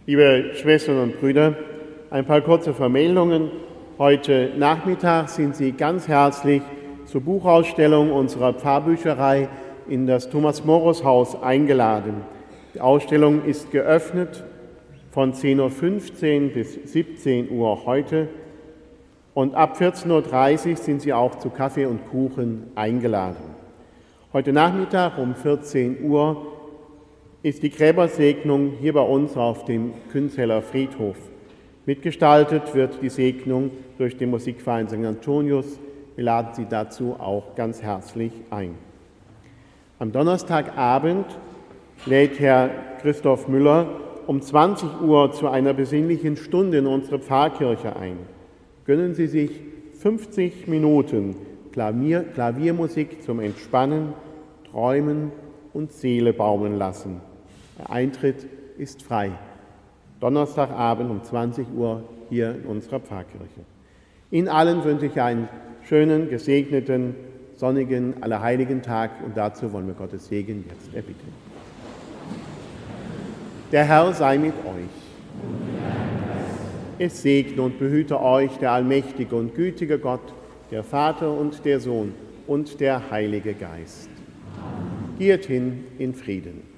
Liebe Schwestern und Brüder, ein paar kurze Vermeldungen. Heute Nachmittag sind Sie ganz herzlich zur Buchausstellung unserer Pfarrbücherei in das Thomas-Morus-Haus eingeladen. Die Ausstellung ist geöffnet von 10.15 Uhr bis 17 Uhr heute und ab 14.30 Uhr sind Sie auch zu Kaffee und Kuchen eingeladen. Heute Nachmittag um 14 Uhr ist die Gräbersegnung hier bei uns auf dem Künzeller Friedhof. Mitgestaltet wird die Segnung durch den Musikverein St. Antonius. Wir laden Sie dazu auch ganz herzlich ein. Am Donnerstagabend lädt Herr Christoph Müller um 20 Uhr zu einer besinnlichen Stunde in unsere Pfarrkirche ein. Gönnen Sie sich 50 Minuten Klaviermusik zum Entspannen, Träumen und Seele baumeln lassen. Der Eintritt ist frei. Donnerstagabend um 20 Uhr hier in unserer Pfarrkirche. Ihnen allen wünsche ich einen schönen, gesegneten, sonnigen Allerheiligen-Tag und dazu wollen wir Gottes Segen jetzt erbitten. Der Herr sei mit euch. Es segne und behüte euch der allmächtige und gütige Gott, der Vater und der Sohn und der Heilige Geist. Geht hin in Frieden.